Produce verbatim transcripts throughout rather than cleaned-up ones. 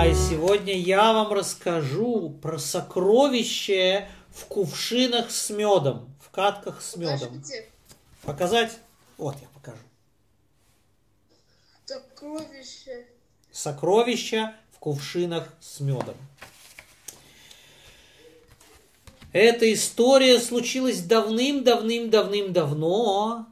Сегодня я вам расскажу про сокровище в кувшинах с медом, в катках с медом. Покажите. Показать? Вот я покажу. Сокровище. Сокровища в кувшинах с медом. Эта история случилась давным-давным-давным-давно,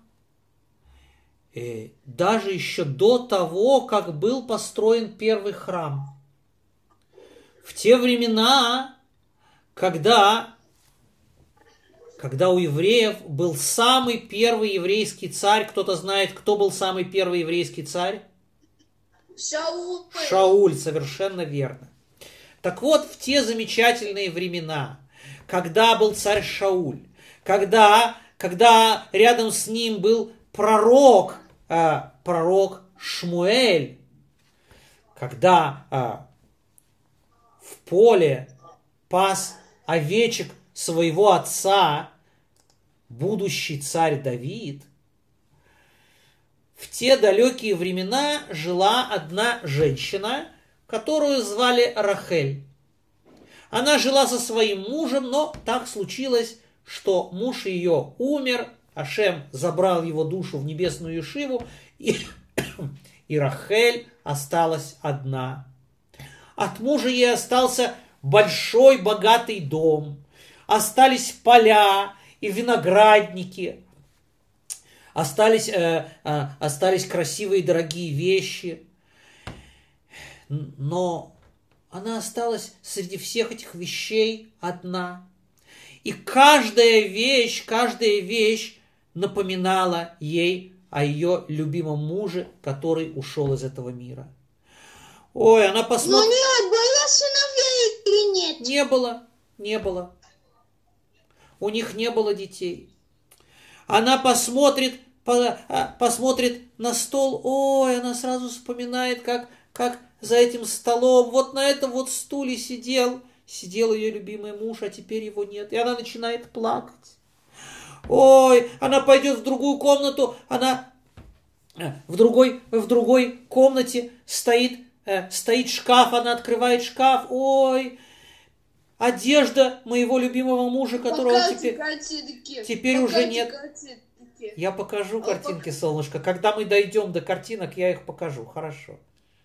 и даже еще до того, как был построен первый храм. В те времена, когда, когда у евреев был самый первый еврейский царь, кто-то знает, кто был самый первый еврейский царь? Шауль. Шауль, совершенно верно. Так вот, в те замечательные времена, когда был царь Шауль, когда, когда рядом с ним был пророк, э, пророк Шмуэль, когда э, в поле пас овечек своего отца будущий царь Давид, в те далекие времена жила одна женщина, которую звали Рахель. Она жила со своим мужем, но так случилось, что муж ее умер, Ашем забрал его душу в небесную Ешиву, и, и Рахель осталась одна. От мужа ей остался большой богатый дом, остались поля и виноградники, остались, э, э, остались красивые дорогие вещи, но она осталась среди всех этих вещей одна. И каждая вещь, каждая вещь напоминала ей о ее любимом муже, который ушел из этого мира. Ой, она посмотрела... Но нет, было сыновей или нет? Не было, не было. У них не было детей. Она посмотрит, по, посмотрит на стол, ой, она сразу вспоминает, как, как за этим столом, вот на этом вот стуле сидел, сидел ее любимый муж, а теперь его нет. И она начинает плакать. Ой, она пойдет в другую комнату, она в другой, в другой комнате стоит, э, стоит шкаф, она открывает шкаф, ой, одежда моего любимого мужа, которого Покажите теперь, картинки. теперь Покажите уже нет. картинки. Я покажу А картинки, пок- солнышко. Когда мы дойдем до картинок, я их покажу. Хорошо.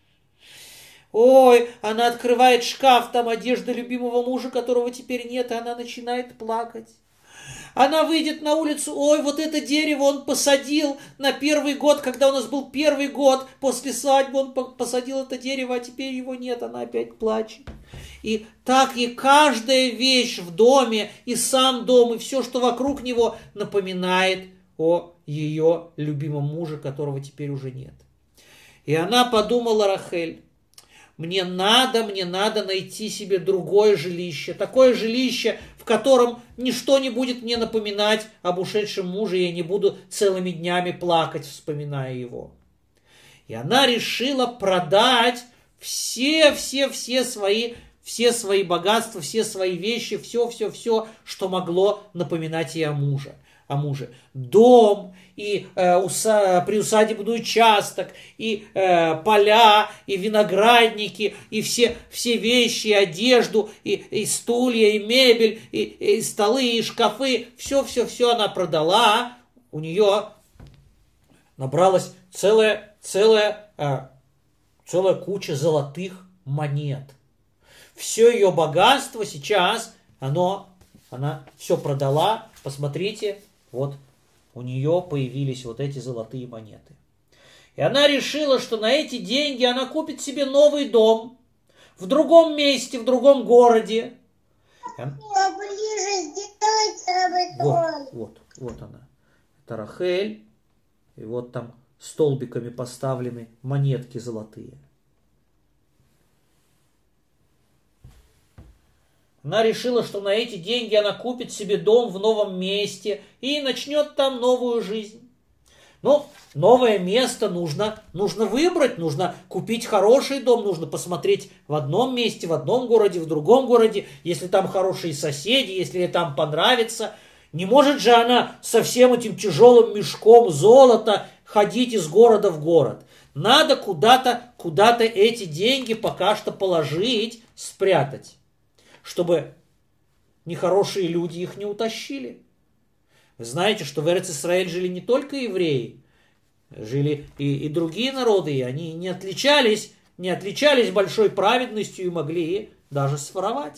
Ой, она открывает шкаф, там одежда любимого мужа, которого теперь нет, и она начинает плакать. Она выйдет на улицу, ой, вот это дерево он посадил на первый год, когда у нас был первый год, после свадьбы он посадил это дерево, а теперь его нет, она опять плачет. И так и каждая вещь в доме, и сам дом, и все, что вокруг него, напоминает о ее любимом муже, которого теперь уже нет. И она подумала, Рахель, мне надо, мне надо найти себе другое жилище, такое жилище, в котором ничто не будет мне напоминать об ушедшем муже, и я не буду целыми днями плакать, вспоминая его. И она решила продать все, все, все свои, все свои богатства, все свои вещи, все, все, все, что могло напоминать ей о муже. О муже. Дом, и э, уса, приусадебный участок, и э, поля, и виноградники, и все, все вещи, и одежду, и, и стулья, и мебель, и, и столы, и шкафы. Все-все-все она продала. У нее набралась целая, целая, э, целая куча золотых монет. Все ее богатство сейчас, оно, она все продала. Посмотрите, вот у нее появились вот эти золотые монеты. И она решила, что на эти деньги она купит себе новый дом в другом месте, в другом городе. Она... Ближе сделать Вот, вот, вот она. Это Рахель. И вот там столбиками поставлены монетки золотые. Она решила, что на эти деньги она купит себе дом в новом месте и начнет там новую жизнь. Но новое место нужно, нужно выбрать, нужно купить хороший дом, нужно посмотреть в одном месте, в одном городе, в другом городе, если там хорошие соседи, если ей там понравится. Не может же она со всем этим тяжелым мешком золота ходить из города в город. Надо куда-то, куда-то эти деньги пока что положить, спрятать, чтобы нехорошие люди их не утащили. Вы знаете, что в Эрец-Исраэль жили не только евреи, жили и, и другие народы, и они не отличались, не отличались большой праведностью и могли даже своровать.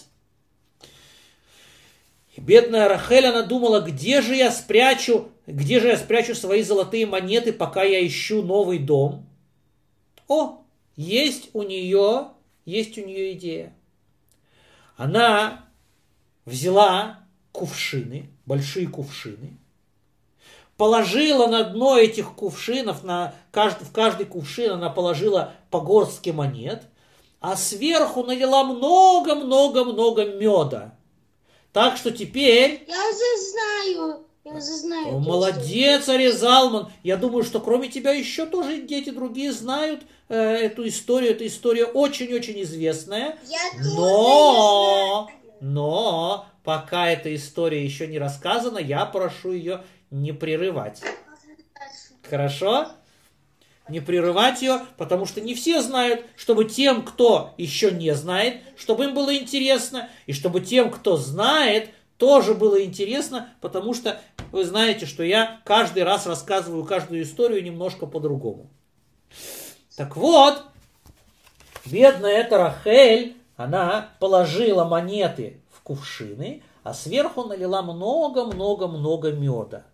И бедная Рахель, она думала, где же я спрячу, где же я спрячу свои золотые монеты, пока я ищу новый дом. О, есть у нее, есть у нее идея. Она взяла кувшины, большие кувшины, положила на дно этих кувшинов, на каждый, в каждый кувшин она положила по горстке монет, а сверху налила много-много-много меда. Так что теперь... Я уже знаю. Я уже знаю. Молодец, Ария Залман. Я думаю, что кроме тебя еще тоже дети другие знают э, эту историю. Эта история очень-очень известная. Я но, но, пока эта история еще не рассказана, я прошу ее не прерывать. Хорошо? Не прерывать ее, потому что не все знают, чтобы тем, кто еще не знает, чтобы им было интересно, и чтобы тем, кто знает, тоже было интересно, потому что вы знаете, что я каждый раз рассказываю каждую историю немножко по-другому. Так вот, бедная эта Рахель, она положила монеты в кувшины, а сверху налила много-много-много меда.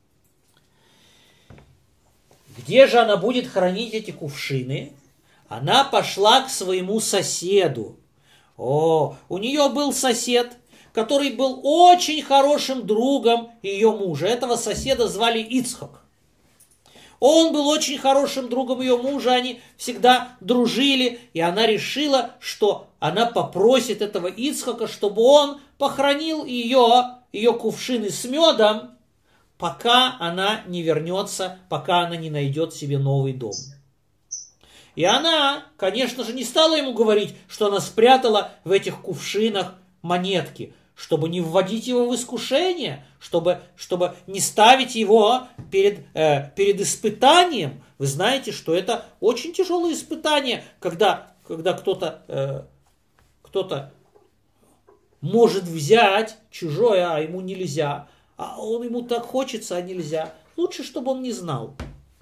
Где же она будет хранить эти кувшины? Она пошла к своему соседу. О, у нее был сосед, который был очень хорошим другом ее мужа. Этого соседа звали Ицхак. Он был очень хорошим другом ее мужа, они всегда дружили, и она решила, что она попросит этого Ицхака, чтобы он похоронил ее, ее кувшины с медом, пока она не вернется, пока она не найдет себе новый дом. И она, конечно же, не стала ему говорить, что она спрятала в этих кувшинах монетки, чтобы не вводить его в искушение, чтобы, чтобы не ставить его перед, э, перед испытанием. Вы знаете, что это очень тяжелое испытание, когда, когда кто-то, э, кто-то может взять чужое, а ему нельзя. А он ему так хочется, а нельзя. Лучше, чтобы он не знал.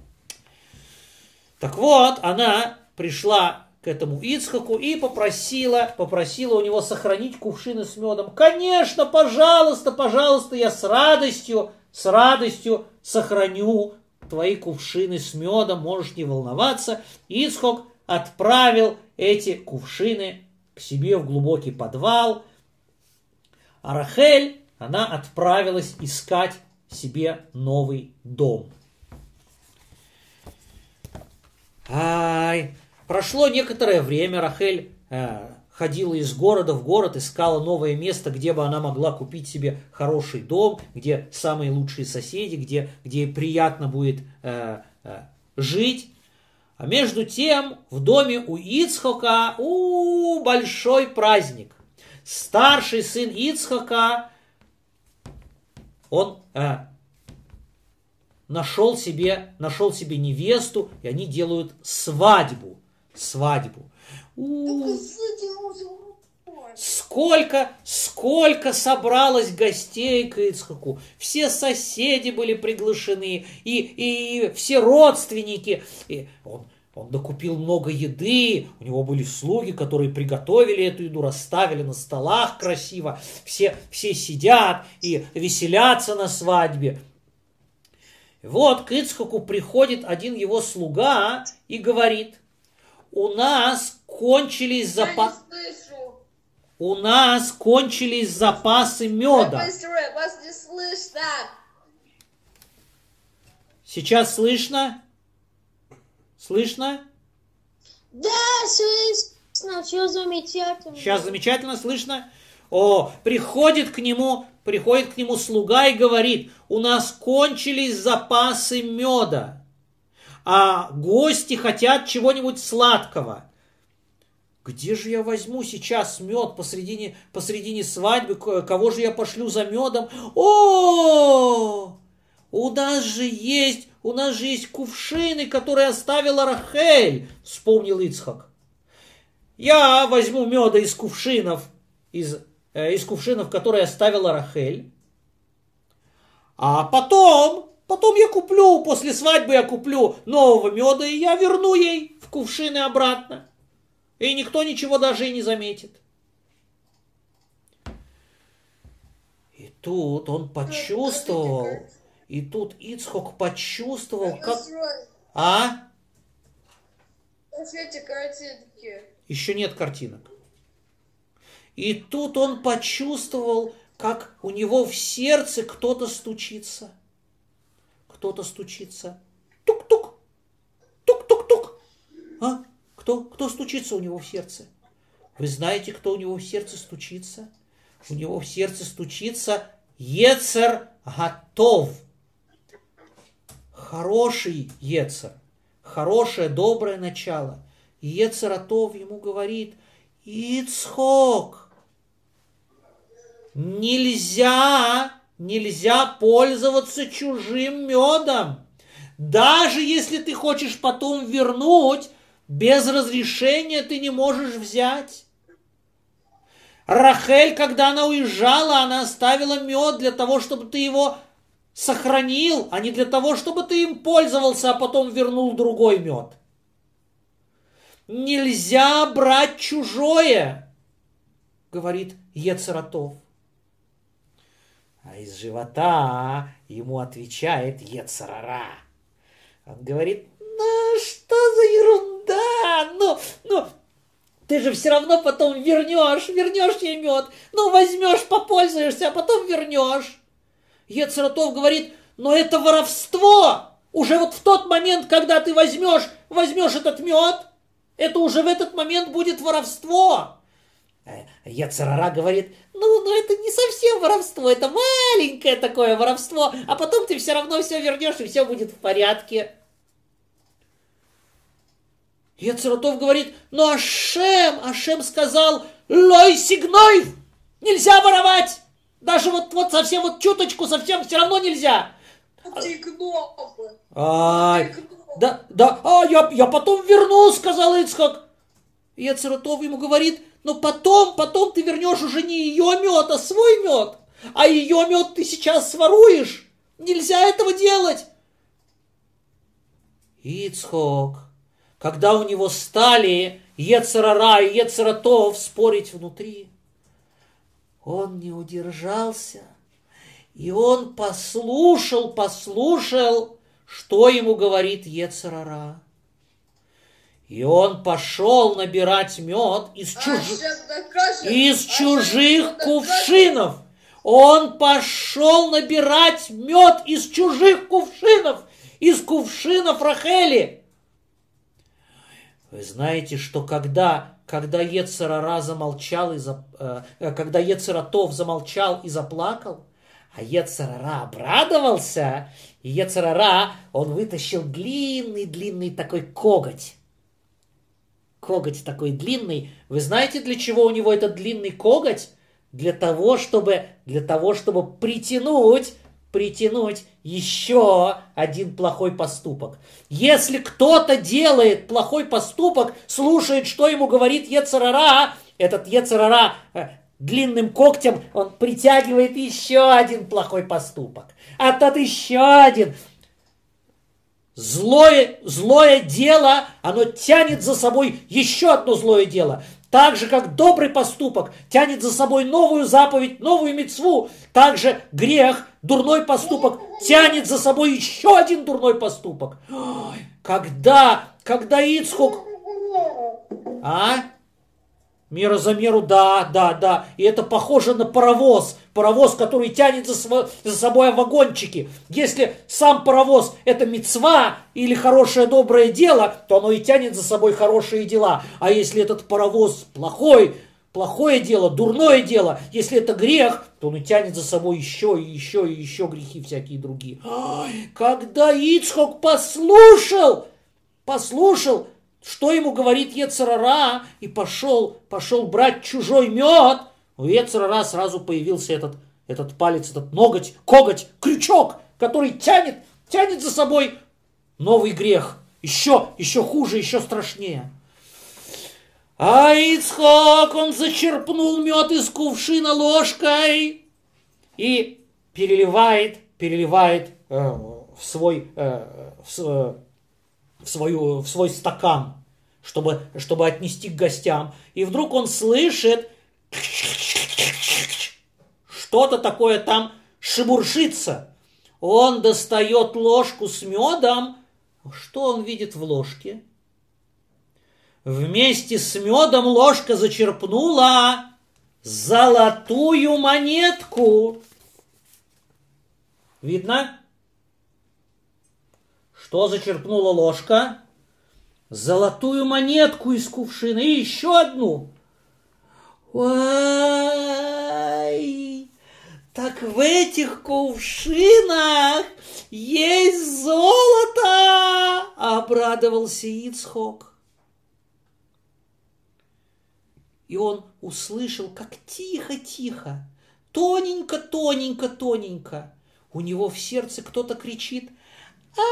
Так вот, она пришла к этому Ицхаку и попросила, попросила у него сохранить кувшины с медом. Конечно, пожалуйста, пожалуйста, я с радостью, с радостью сохраню твои кувшины с медом, можешь не волноваться. Ицхак отправил эти кувшины к себе в глубокий подвал. А Рахель, она отправилась искать себе новый дом. Ай, прошло некоторое время, Рахель э, ходила из города в город, искала новое место, где бы она могла купить себе хороший дом, где самые лучшие соседи, где, где приятно будет э, э, жить. А между тем в доме у Ицхака у, большой праздник. Старший сын Ицхака, он э, нашел себе, нашел себе невесту, и они делают свадьбу. Свадьбу. У, сколько, сколько собралось гостей к Ицхаку. Все соседи были приглашены, и, и все родственники. И он, он докупил много еды, у него были слуги, которые приготовили эту еду, расставили на столах красиво. Все, все сидят и веселятся на свадьбе. Вот к Ицхаку приходит один его слуга и говорит: у нас кончились запасы. У нас кончились запасы меда. Сейчас слышно? Слышно? Да, слышно, все замечательно. Сейчас замечательно слышно? О, приходит к нему, приходит к нему слуга и говорит: у нас кончились запасы меда, а гости хотят чего-нибудь сладкого. Где же я возьму сейчас мед посредине, посредине свадьбы? Кого же я пошлю за медом? О, У нас же есть, у нас же есть кувшины, которые оставила Рахель, вспомнил Ицхак. Я возьму меда из кувшинов, из, э, из кувшинов, которые оставила Рахель. А потом, потом я куплю, после свадьбы я куплю нового меда, и я верну ей в кувшины обратно. И никто ничего даже и не заметит. И тут он почувствовал, и тут Ицхок почувствовал, как... А? Эти картинки. Еще нет картинок. И тут он почувствовал, как у него в сердце кто-то стучится. Кто-то стучится. Тук-тук. Тук-тук-тук. А? Кто? Кто стучится у него в сердце? Вы знаете, кто у него в сердце стучится? У него в сердце стучится Ецер Гатов. Хороший Ецер. Хорошее, доброе начало. И Ецер Гатов ему говорит: Ицхок, нельзя, нельзя пользоваться чужим медом. Даже если ты хочешь потом вернуть, без разрешения ты не можешь взять. Рахель, когда она уезжала, она оставила мед для того, чтобы ты его сохранил, а не для того, чтобы ты им пользовался, а потом вернул другой мед. Нельзя брать чужое, говорит Ецер Гатов. А из живота ему отвечает Ецер Ара. Он говорит: ну что за ерунда, ну, ну, ты же все равно потом вернешь, вернешь ей мед, ну возьмешь, попользуешься, а потом вернешь. Ецер Гатов говорит: но это воровство. Уже вот в тот момент, когда ты возьмешь, возьмешь этот мед, это уже в этот момент будет воровство. Ецер Ара говорит: ну, ну это не совсем воровство, это маленькое такое воровство, а потом ты все равно все вернешь, и все будет в порядке. Ецер Гатов говорит: ну Ашем, Ашем сказал: лой сигнойв, нельзя воровать. Даже вот, вот совсем вот чуточку, совсем все равно нельзя. Ай, да, да, а я, я потом верну, сказал Ицхак. Ецер Гатов ему говорит: но потом, потом ты вернешь уже не ее мед, а свой мед. А ее мед ты сейчас своруешь. Нельзя этого делать. Ицхак, когда у него стали Ецер Ара и Ецер Гатов спорить внутри, он не удержался, и он послушал, послушал, что ему говорит Ецер Ара. И он пошел набирать мед из, чуж... из чужих кувшинов. Он пошел набирать мед из чужих кувшинов, из кувшинов Рахели. Вы знаете, что когда, когда Ецер Ара замолчал, и за, э, когда Ецер Гатов замолчал и заплакал, а Ецер Ара обрадовался, и Ецер Ара, он вытащил длинный-длинный такой коготь. Коготь такой длинный. Вы знаете, для чего у него этот длинный коготь? Для того, чтобы, для того, чтобы притянуть, притянуть еще один плохой поступок. Если кто-то делает плохой поступок, слушает, что ему говорит Ецер Ара, этот Ецер Ара э, длинным когтем, он притягивает еще один плохой поступок. А тот еще один. Злое, злое дело, оно тянет за собой еще одно злое дело. Так же, как добрый поступок тянет за собой новую заповедь, новую мицву, так же грех, дурной поступок тянет за собой еще один дурной поступок. Ой, когда, когда Ицхак... А? Мера за меру, да, да, да. И это похоже на паровоз. Паровоз, который тянет за, сво- за собой вагончики. Если сам паровоз это мицва или хорошее доброе дело, то оно и тянет за собой хорошие дела. А если этот паровоз плохой, плохое дело, дурное дело, если это грех, то он и тянет за собой еще и еще и еще грехи всякие другие. Ой, когда Ицхак послушал, послушал, что ему говорит Ецер Ара, и пошел, пошел брать чужой мед, у Ецер Ара сразу появился этот, этот палец, этот ноготь, коготь, крючок, который тянет, тянет за собой новый грех. Еще, еще хуже, еще страшнее. А Ицхок, он зачерпнул мед из кувшина ложкой и переливает, переливает э, в, свой, э, в, в, свою, в свой стакан, чтобы, чтобы отнести к гостям. И вдруг он слышит, что-то такое там шебуршится. Он достает ложку с медом. Что он видит в ложке? Вместе с медом ложка зачерпнула золотую монетку. Видно? Что зачерпнула ложка? Золотую монетку из кувшина. И еще одну. Ой, так в этих кувшинах есть золото! Обрадовался Ицхок. И он услышал, как тихо-тихо, тоненько-тоненько-тоненько у него в сердце кто-то кричит: «Ай,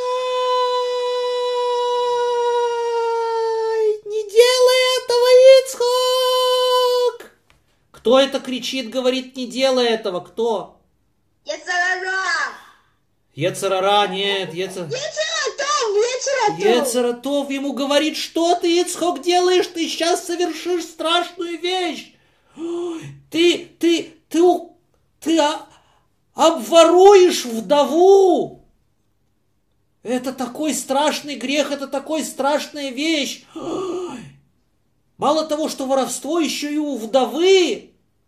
не делай этого, Ицхок!» Кто это кричит, говорит, не делай этого? Кто? Йецер ара. Йецер ара, нет, Йецер... Йецер атов, Йецер атов. Йецер атов ему говорит: что ты, Ицхок, делаешь? Ты сейчас совершишь страшную вещь. Ты, ты, ты, ты обворуешь вдову. Это такой страшный грех, это такой страшная вещь. Мало того, что воровство, еще и у вдовы.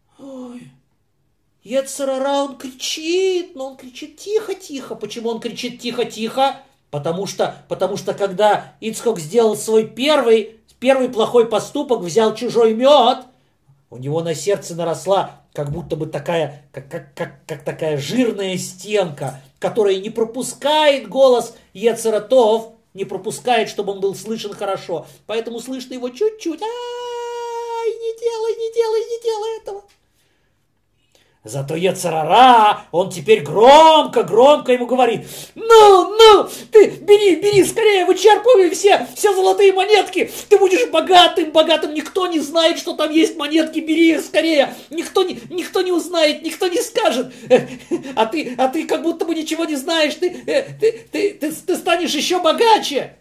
Йецер ара, он кричит, но он кричит тихо-тихо. Почему он кричит тихо-тихо? Потому что, потому что когда Ицхок сделал свой первый, первый плохой поступок, взял чужой мед, у него на сердце наросла как будто бы такая, как, как, как, как такая жирная стенка, которая не пропускает голос Йецер атов, не пропускает, чтобы он был слышен хорошо. Поэтому слышно его чуть-чуть. Ай, не делай, не делай, не делай этого. Зато Йецер ара, он теперь громко-громко ему говорит: ну, ну, ты бери, бери скорее, вычерпывай все, все золотые монетки, ты будешь богатым, богатым, никто не знает, что там есть монетки, бери их скорее, никто не, никто не узнает, никто не скажет, а ты, а ты как будто бы ничего не знаешь, ты, ты, ты, ты, ты станешь еще богаче.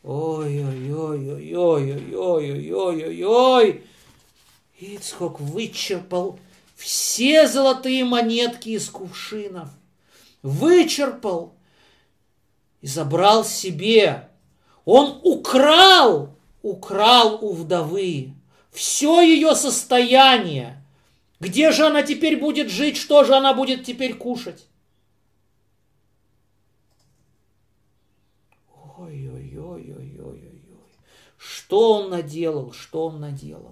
Ой-ой-ой-ой-ой-ой-ой-ой-ой-ой. Ицхок вычерпал все золотые монетки из кувшинов, вычерпал и забрал себе. Он украл, украл у вдовы все ее состояние. Где же она теперь будет жить? Что же она будет теперь кушать? Ой-ой-ой-ой-ой-ой. Что он наделал? Что он наделал?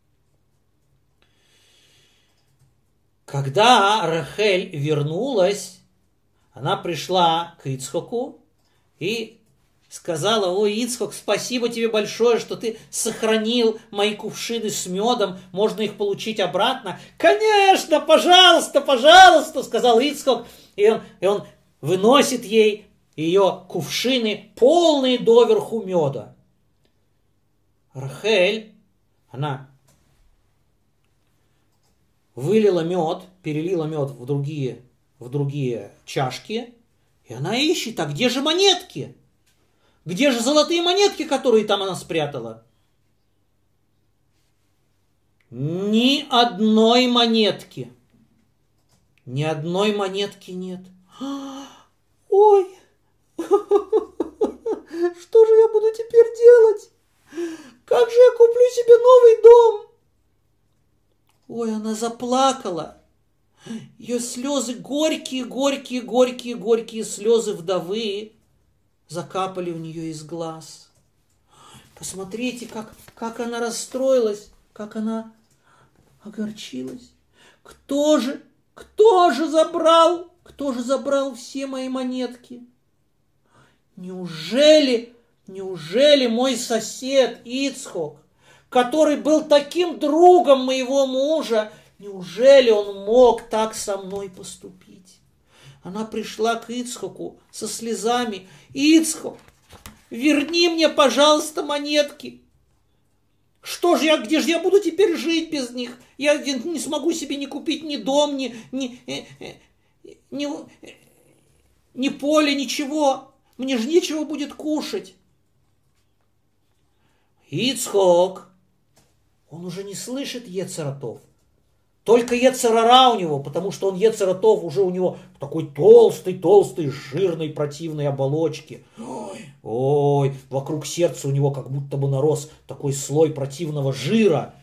Когда Рахель вернулась, она пришла к Ицхоку и сказала: ой, Ицхок, спасибо тебе большое, что ты сохранил мои кувшины с медом, можно их получить обратно. Конечно, пожалуйста, пожалуйста, сказал Ицхок, и он, и он выносит ей ее кувшины, полные доверху меда. Рахель, она вылила мед, перелила мед в другие, в другие чашки, и она ищет: а где же монетки? Где же золотые монетки, которые там она спрятала? Ни одной монетки. Ни одной монетки нет. Ой, что же я буду теперь делать? Как же я куплю себе новый дом? Ой, она заплакала. Ее слезы, горькие, горькие, горькие, горькие слезы вдовы закапали у нее из глаз. Посмотрите, как, как она расстроилась, как она огорчилась. Кто же, кто же забрал, кто же забрал все мои монетки? Неужели, неужели мой сосед Ицхок, который был таким другом моего мужа, неужели он мог так со мной поступить? Она пришла к Ицхоку со слезами. Ицхок, верни мне, пожалуйста, монетки. Что же я, где же я буду теперь жить без них? Я не смогу себе ни купить ни дом, ни, ни, ни, ни поле, ничего. Мне же нечего будет кушать. Ицхок, он уже не слышит йецер ха-тов. Только йецер ха-ра у него, потому что он йецер ха-тов уже у него такой толстый, толстый, жирной, противной оболочки. Ой, ой, вокруг сердца у него как будто бы нарос такой слой противного жира.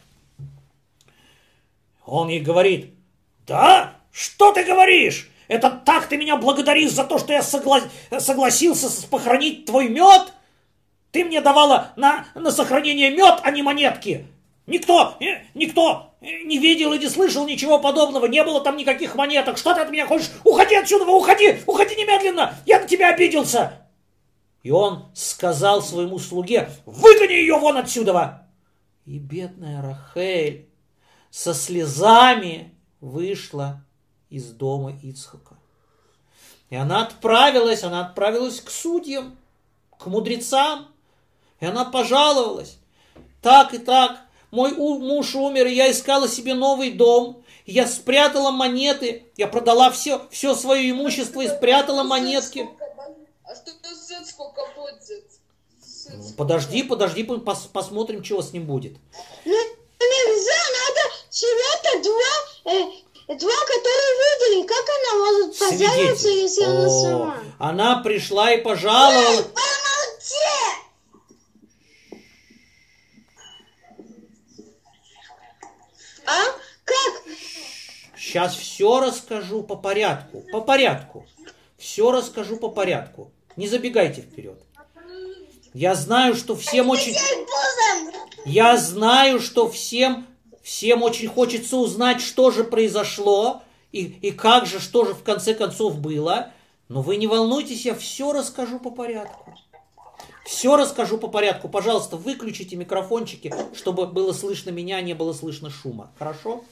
Он ей говорит: да? Что ты говоришь? Это так ты меня благодаришь за то, что я согла... согласился похоронить твой мед? Ты мне давала на, на сохранение мед, а не монетки. Никто, никто не видел и не слышал ничего подобного. Не было там никаких монеток. Что ты от меня хочешь? Уходи отсюда, уходи, уходи немедленно. Я на тебя обиделся. И он сказал своему слуге: выгони ее вон отсюда. И бедная Рахель со слезами вышла из дома Ицхока. И она отправилась, она отправилась к судьям, к мудрецам. И она пожаловалась: так и так, мой муж умер, и я искала себе новый дом. Я спрятала монеты, я продала все, все свое имущество и спрятала монетки. А что сын сколько будет? Подожди, подожди, пос, посмотрим, чего с ним будет. Ну, нельзя, надо всего-то два, э, два, которые видели. Как она может пожаловаться, Свидетель. если она О, сама? она пришла и пожаловалась. Эй, помолчи! А? Как? Сейчас все расскажу по порядку, по порядку. Все расскажу по порядку. Не забегайте вперед. Я знаю, что всем очень... Я знаю, что всем, всем очень хочется узнать, что же произошло и, и как же, что же в конце концов было. Но вы не волнуйтесь, я все расскажу по порядку. Все расскажу по порядку. Пожалуйста, выключите микрофончики, чтобы было слышно меня, не было слышно шума. Хорошо?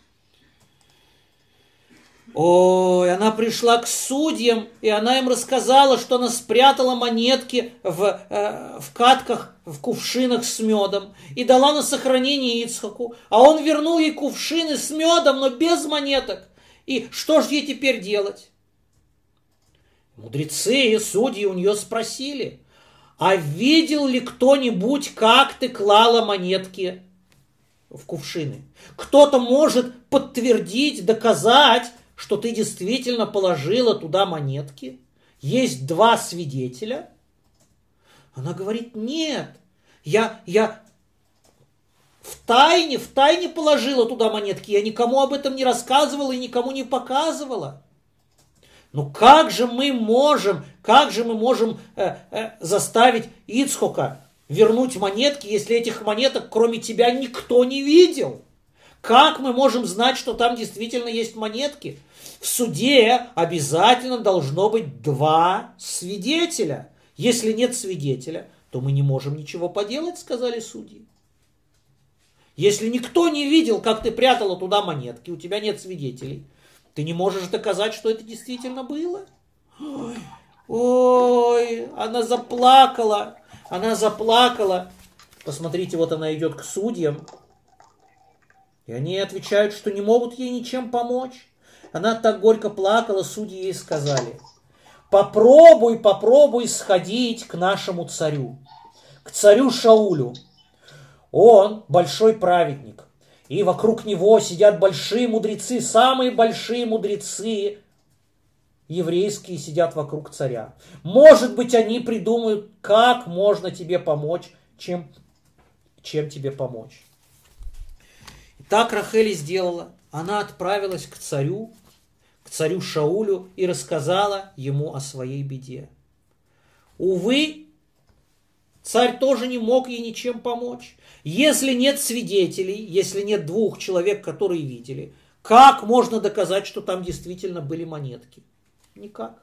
Ой, она пришла к судьям, и она им рассказала, что она спрятала монетки в, э, в катках, в кувшинах с медом, и дала на сохранение Ицхоку. А он вернул ей кувшины с медом, но без монеток. И что же ей теперь делать? Мудрецы и судьи у нее спросили: а видел ли кто-нибудь, как ты клала монетки в кувшины? Кто-то может подтвердить, доказать, что ты действительно положила туда монетки? Есть два свидетеля? Она говорит: нет, я, я в тайне, в тайне положила туда монетки, я никому об этом не рассказывала и никому не показывала. Ну как же мы можем, как же мы можем э, э, заставить Ицхока вернуть монетки, если этих монеток кроме тебя никто не видел? Как мы можем знать, что там действительно есть монетки? В суде обязательно должно быть два свидетеля. Если нет свидетеля, то мы не можем ничего поделать, сказали судьи. Если никто не видел, как ты прятала туда монетки, у тебя нет свидетелей, ты не можешь доказать, что это действительно было. Ой, ой, она заплакала, она заплакала. Посмотрите, вот она идет к судьям. И они отвечают, что не могут ей ничем помочь. Она так горько плакала, судьи ей сказали: попробуй, попробуй сходить к нашему царю, к царю Шаулю. Он большой праведник, и вокруг него сидят большие мудрецы, самые большие мудрецы еврейские сидят вокруг царя. Может быть, они придумают, как можно тебе помочь, чем, чем тебе помочь. Так Рахель и сделала. Она отправилась к царю, к царю Шаулю и рассказала ему о своей беде. Увы, царь тоже не мог ей ничем помочь. Если нет свидетелей, если нет двух человек, которые видели, как можно доказать, что там действительно были монетки? Никак.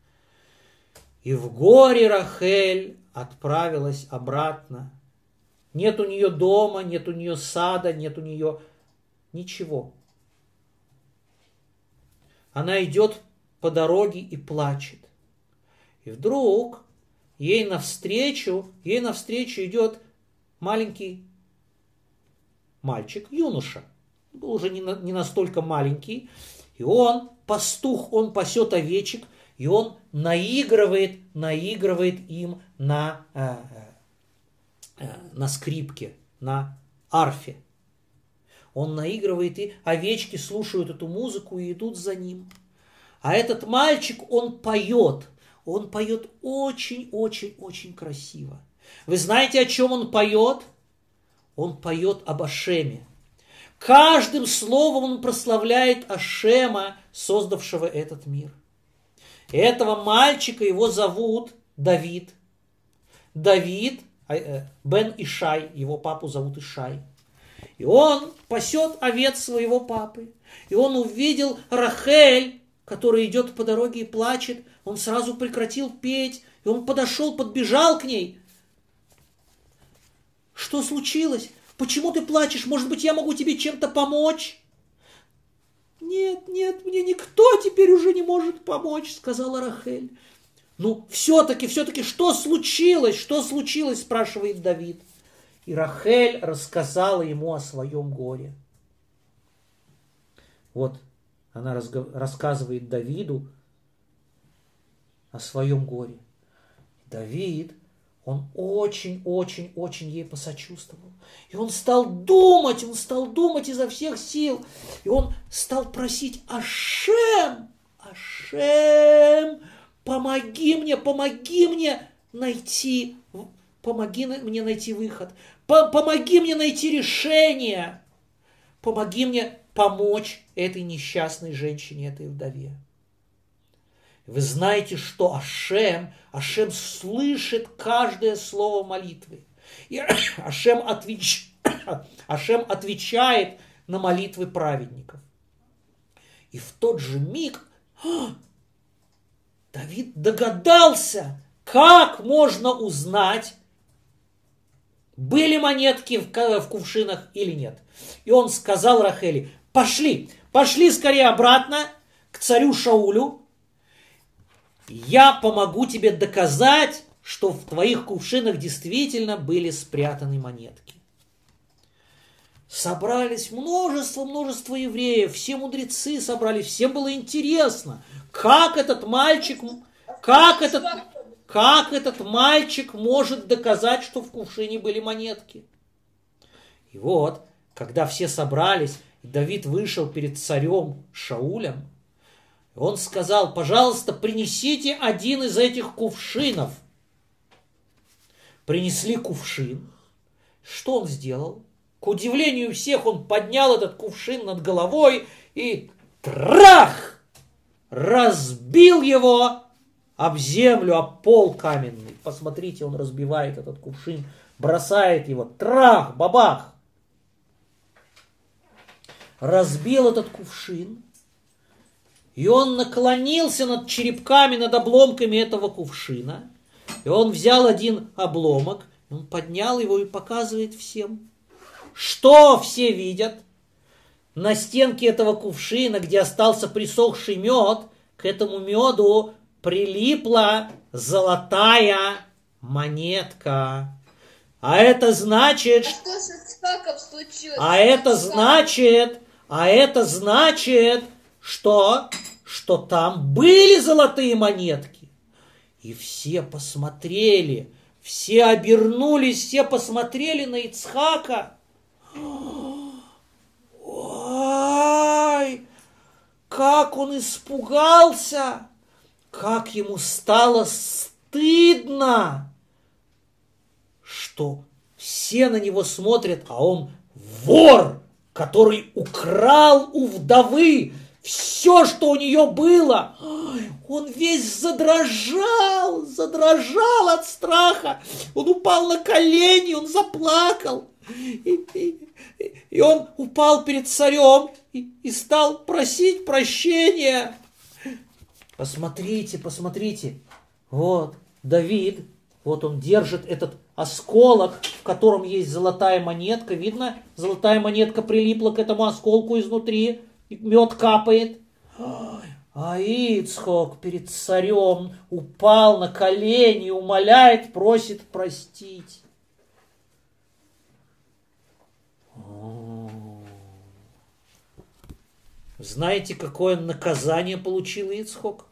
И в горе Рахель отправилась обратно. Нет у нее дома, нет у нее сада, нет у нее ничего. Она идет по дороге и плачет. И вдруг ей навстречу, ей навстречу идет маленький мальчик, юноша. Был уже не, на, не настолько маленький. И он, пастух, он пасет овечек, и он наигрывает, наигрывает им на, э, э, на скрипке, на арфе. Он наигрывает, и овечки слушают эту музыку и идут за ним. А этот мальчик, он поет. Он поет очень-очень-очень красиво. Вы знаете, о чем он поет? Он поет об Ашеме. Каждым словом он прославляет Ашема, создавшего этот мир. И этого мальчика его зовут Давид. Давид, бен Ишай, его папу зовут Ишай. И он пасет овец своего папы. И он увидел Рахель, которая идет по дороге и плачет. Он сразу прекратил петь. И он подошел, подбежал к ней. Что случилось? Почему ты плачешь? Может быть, я могу тебе чем-то помочь? Нет, нет, мне никто теперь уже не может помочь, сказала Рахель. Ну, все-таки, все-таки, что случилось? Что случилось? Спрашивает Давид. И Рахель рассказала ему о своем горе. Вот она рассказывает Давиду о своем горе. Давид, он очень-очень-очень ей посочувствовал. И он стал думать, он стал думать изо всех сил. И он стал просить: Ашем, Ашем, помоги мне, помоги мне найти, помоги мне найти выход. Помоги мне найти решение. Помоги мне помочь этой несчастной женщине, этой вдове. Вы знаете, что Ашем, Ашем слышит каждое слово молитвы. И Ашем, отвеч... Ашем отвечает на молитвы праведников. И в тот же миг Давид догадался, как можно узнать, были монетки в кувшинах или нет. И он сказал Рахели: пошли, пошли скорее обратно к царю Шаулю. Я помогу тебе доказать, что в твоих кувшинах действительно были спрятаны монетки. Собрались множество-множество евреев, все мудрецы собрались, всем было интересно, как этот мальчик, как этот, как этот мальчик может доказать, что в кувшине были монетки. И вот, когда все собрались, Давид вышел перед царем Шаулем, он сказал: пожалуйста, принесите один из этих кувшинов. Принесли кувшин. Что он сделал? К удивлению всех, он поднял этот кувшин над головой и трах! Разбил его об землю, об пол каменный. Посмотрите, он разбивает этот кувшин, бросает его. Трах! Бабах! Разбил этот кувшин. И он наклонился над черепками, над обломками этого кувшина. И он взял один обломок, он поднял его и показывает всем. Что все видят? На стенке этого кувшина, где остался присохший мед, к этому меду прилипла золотая монетка. А это значит... А что с Ицхаком случилось? А это значит... А это значит... Что? Что там были золотые монетки. И все посмотрели, все обернулись, все посмотрели на Ицхака. Ой, как он испугался, как ему стало стыдно, что все на него смотрят, а он вор, который украл у вдовы все, что у нее было. Ой, он весь задрожал, задрожал от страха. Он упал на колени, он заплакал. И, и, и он упал перед царем и, и стал просить прощения. Посмотрите, посмотрите. Вот Давид, вот он держит этот осколок, в котором есть золотая монетка. Видно, золотая монетка прилипла к этому осколку изнутри. Мед капает. А Ицхок перед царем упал на колени, умоляет, просит простить. Знаете, какое наказание получил Ицхок?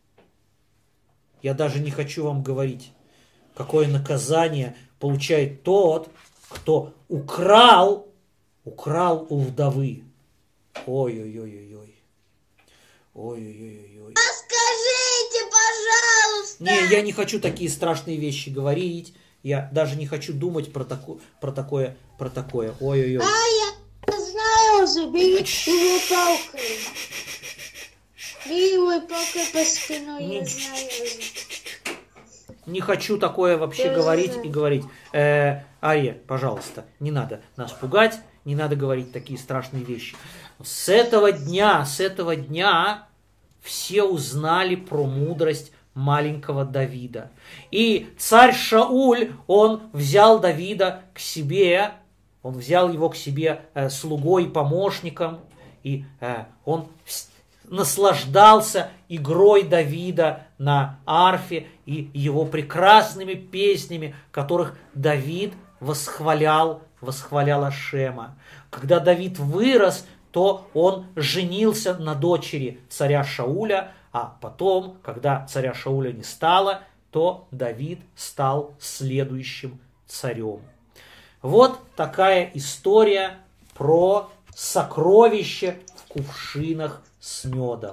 Я даже не хочу вам говорить, какое наказание получает тот, кто украл, украл у вдовы. Ой-ой-ой-ой-ой. Ой-ой-ой-ой. Скажите, пожалуйста. Не, я не хочу такие страшные вещи говорить. Я даже не хочу думать про, таку, про такое, про такое. Ой-ой-ой. А, я знаю уже, бери его палкой. Бери его палкой по спиной, я знаю уже. Не хочу такое вообще Я говорить знаю. и говорить. Э, Ария, пожалуйста, не надо нас пугать, не надо говорить такие страшные вещи. С этого дня, с этого дня все узнали про мудрость маленького Давида. И царь Шауль, он взял Давида к себе, он взял его к себе э, слугой, помощником, и э, он наслаждался игрой Давида на арфе и его прекрасными песнями, которых Давид восхвалял, восхвалял Ашема. Когда Давид вырос, то он женился на дочери царя Шауля, а потом, когда царя Шауля не стало, то Давид стал следующим царем. Вот такая история про сокровище в кувшинах с медом.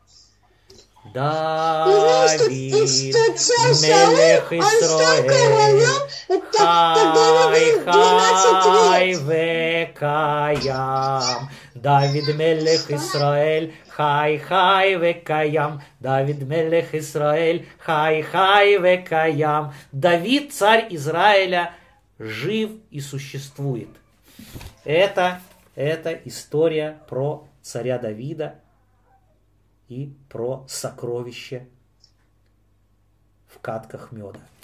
Давид, Мелех Исраэль, хай, хай, векаям. Давид Мелех Исраэль, хай, хай, векаям. Давид Мелех Исраэль, хай, хай, векаям. Давид, царь Израиля, жив и существует. Это, это история про царя Давида и про сокровище в катках меда.